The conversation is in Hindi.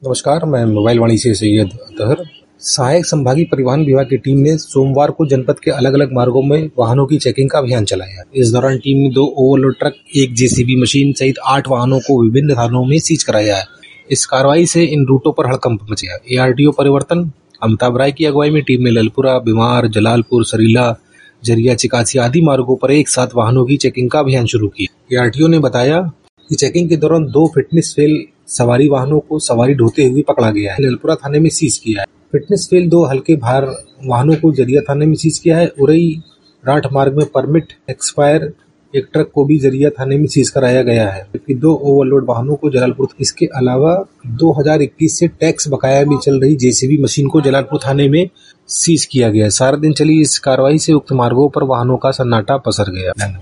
नमस्कार, मैं मोबाइल वाणी से सैयद अतहर। सहायक संभागीय परिवहन विभाग की टीम ने सोमवार को जनपद के अलग-अलग मार्गों में वाहनों की चेकिंग का अभियान चलाया। इस दौरान टीम ने 2 ओवरलोड ट्रक, 1 जेसीबी मशीन सहित 8 वाहनों को विभिन्न थानों में सीज कराया है। इस कार्रवाई से इन रूटों पर हड़कंप मच गया। एआरटीओ परिवर्तन अमिताभ राय की अगुवाई में टीम ने ललपुरा, बिमार, जलालपुर, सरीला, झरिया, चिकासी आदि मार्गों पर एक साथ वाहनों की चेकिंग का अभियान शुरू किया। एआरटीओ ने बताया कि चेकिंग के दौरान 2 फिटनेस फेल सवारी वाहनों को सवारी ढोते हुए पकड़ा गया है। ललपुरा थाने में सीज किया है। फिटनेस फेल 2 हल्के भार वाहनों को जरिया थाने में सीज किया है। उरई राठ मार्ग में परमिट एक्सपायर एक ट्रक को भी जरिया थाने में सीज कराया गया है, जबकि 2 ओवरलोड वाहनों को जलालपुर। इसके अलावा 2021 से टैक्स बकाया में चल रही जेसीबी मशीन को जलालपुर थाने में सीज किया गया है। सारा दिन चली इस कार्रवाई से उक्त मार्गों पर वाहनों का सन्नाटा पसर गया।